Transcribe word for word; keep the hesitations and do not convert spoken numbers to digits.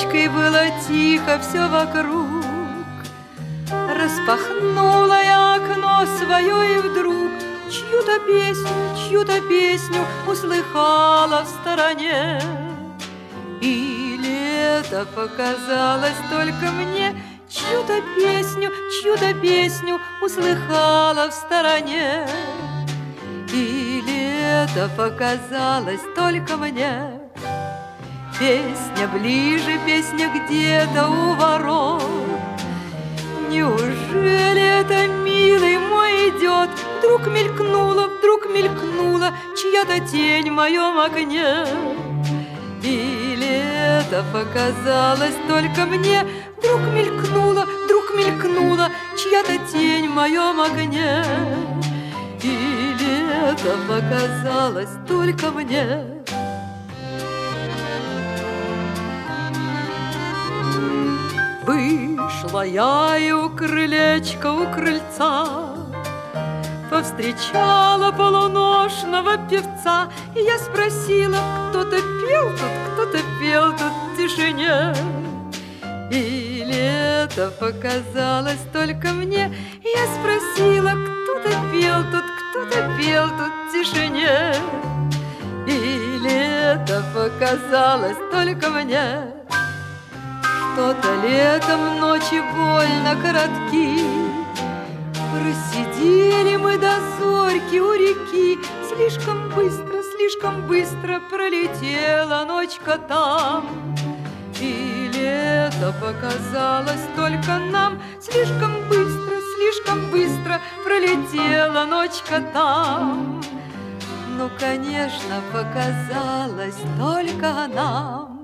ночкой было тихо все вокруг. Распахнула я окно свое, и вдруг чью-то песню, чью-то песню услыхала в стороне. Или это показалось только мне, чью-то песню, чью-то песню услыхала в стороне. Или это показалось только мне. Песня ближе, песня где-то у ворот. Неужели это, милый мой, идет? Вдруг мелькнула, вдруг мелькнула чья-то тень в моем окне. Или это показалось только мне? Вдруг мелькнула, вдруг мелькнула чья-то тень в моем окне. Или это показалось только мне? Вышла я и у крылечка, у крыльца повстречала полуношного певца. И я спросила, кто-то пел тут, кто-то пел тут в тишине. Или это показалось только мне? Я спросила, кто-то пел тут, кто-то пел тут в тишине. Или это показалось только мне? Что-то летом ночи больно коротки, просидели мы до зорьки у реки. Слишком быстро, слишком быстро пролетела ночка там. Или это показалось только нам? Слишком быстро, слишком быстро пролетела ночка там. Ну, конечно, показалось только нам.